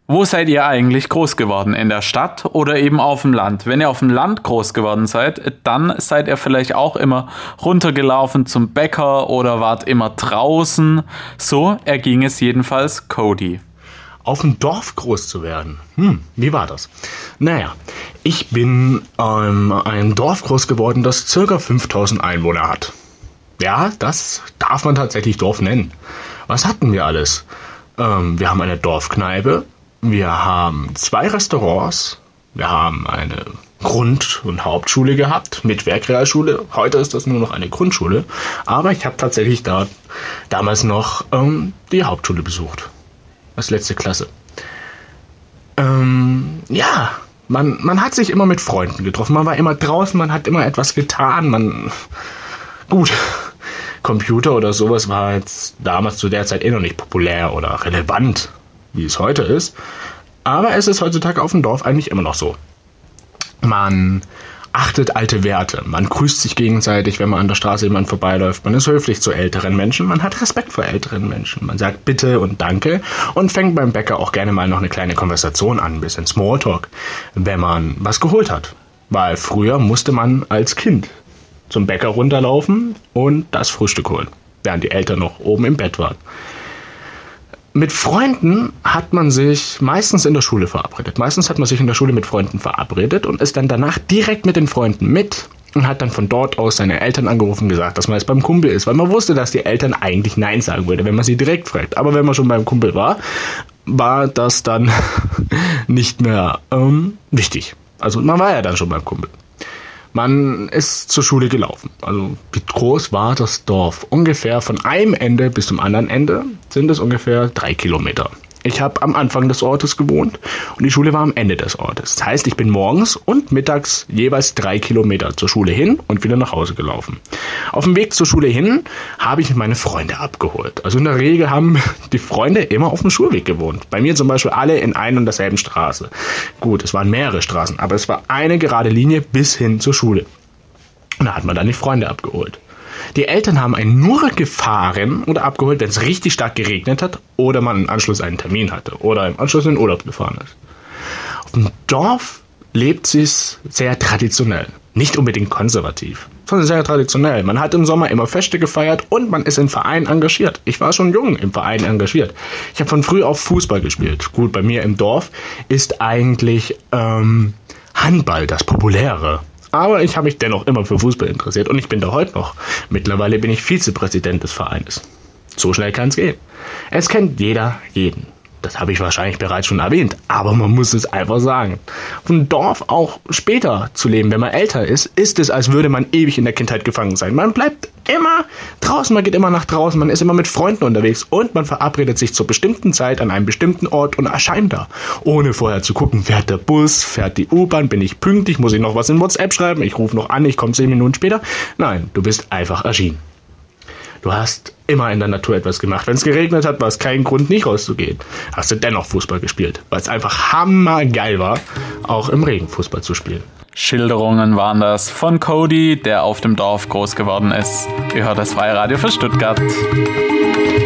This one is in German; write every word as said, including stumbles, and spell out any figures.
Wo seid ihr eigentlich groß geworden? In der Stadt oder eben auf dem Land? Wenn ihr auf dem Land groß geworden seid, dann seid ihr vielleicht auch immer runtergelaufen zum Bäcker oder wart immer draußen. So erging es jedenfalls Cody. Auf dem Dorf groß zu werden. Hm, wie war das? Naja, ich bin in einem Dorf groß geworden, das ca. fünftausend Einwohner hat. Ja, das darf man tatsächlich Dorf nennen. Was hatten wir alles? Ähm, wir haben eine Dorfkneipe, wir haben zwei Restaurants, wir haben eine Grund- und Hauptschule gehabt mit Werkrealschule. Heute ist das nur noch eine Grundschule, aber ich habe tatsächlich da damals noch ähm, die Hauptschule besucht. Als letzte Klasse. Ähm, ja, man, man hat sich immer mit Freunden getroffen, man war immer draußen, man hat immer etwas getan, man... Gut, Computer oder sowas war jetzt damals zu der Zeit eh noch nicht populär oder relevant, wie es heute ist. Aber es ist heutzutage auf dem Dorf eigentlich immer noch so. Man achtet alte Werte, man grüßt sich gegenseitig, wenn man an der Straße jemand vorbeiläuft. Man ist höflich zu älteren Menschen, man hat Respekt vor älteren Menschen. Man sagt Bitte und Danke und fängt beim Bäcker auch gerne mal noch eine kleine Konversation an, ein bisschen Smalltalk, wenn man was geholt hat. Weil früher musste man als Kind zum Bäcker runterlaufen und das Frühstück holen, während die Eltern noch oben im Bett waren. Mit Freunden hat man sich meistens in der Schule verabredet. Meistens hat man sich in der Schule mit Freunden verabredet und ist dann danach direkt mit den Freunden mit und hat dann von dort aus seine Eltern angerufen und gesagt, dass man jetzt beim Kumpel ist, weil man wusste, dass die Eltern eigentlich Nein sagen würden, wenn man sie direkt fragt. Aber wenn man schon beim Kumpel war, war das dann nicht mehr ähm, wichtig. Also man war ja dann schon beim Kumpel. Man ist zur Schule gelaufen. Also wie groß war das Dorf? Ungefähr von einem Ende bis zum anderen Ende sind es ungefähr drei Kilometer. Ich habe am Anfang des Ortes gewohnt und die Schule war am Ende des Ortes. Das heißt, ich bin morgens und mittags jeweils drei Kilometer zur Schule hin und wieder nach Hause gelaufen. Auf dem Weg zur Schule hin habe ich meine Freunde abgeholt. Also in der Regel haben die Freunde immer auf dem Schulweg gewohnt. Bei mir zum Beispiel alle in einer und derselben Straße. Gut, es waren mehrere Straßen, aber es war eine gerade Linie bis hin zur Schule. Und da hat man dann die Freunde abgeholt. Die Eltern haben einen nur gefahren oder abgeholt, wenn es richtig stark geregnet hat oder man im Anschluss einen Termin hatte oder im Anschluss in den Urlaub gefahren ist. Auf dem Dorf lebt es sehr traditionell. Nicht unbedingt konservativ, sondern sehr traditionell. Man hat im Sommer immer Feste gefeiert und man ist in Vereinen engagiert. Ich war schon jung im Verein engagiert. Ich habe von früh auf Fußball gespielt. Gut, bei mir im Dorf ist eigentlich ähm, Handball das Populäre. Aber ich habe mich dennoch immer für Fußball interessiert und ich bin da heute noch. Mittlerweile bin ich Vizepräsident des Vereines. So schnell kann es gehen. Es kennt jeder jeden. Das habe ich wahrscheinlich bereits schon erwähnt, aber man muss es einfach sagen. Vom Dorf auch später zu leben, wenn man älter ist, ist es, als würde man ewig in der Kindheit gefangen sein. Man bleibt immer draußen, man geht immer nach draußen, man ist immer mit Freunden unterwegs und man verabredet sich zur bestimmten Zeit an einem bestimmten Ort und erscheint da. Ohne vorher zu gucken, fährt der Bus, fährt die U-Bahn, bin ich pünktlich, muss ich noch was in WhatsApp schreiben, ich rufe noch an, ich komme zehn Minuten später. Nein, du bist einfach erschienen. Du hast immer in der Natur etwas gemacht. Wenn es geregnet hat, war es kein Grund, nicht rauszugehen. Hast du dennoch Fußball gespielt, weil es einfach hammergeil war, auch im Regen Fußball zu spielen. Schilderungen waren das von Cody, der auf dem Dorf groß geworden ist. Ihr hört das Freie Radio für Stuttgart.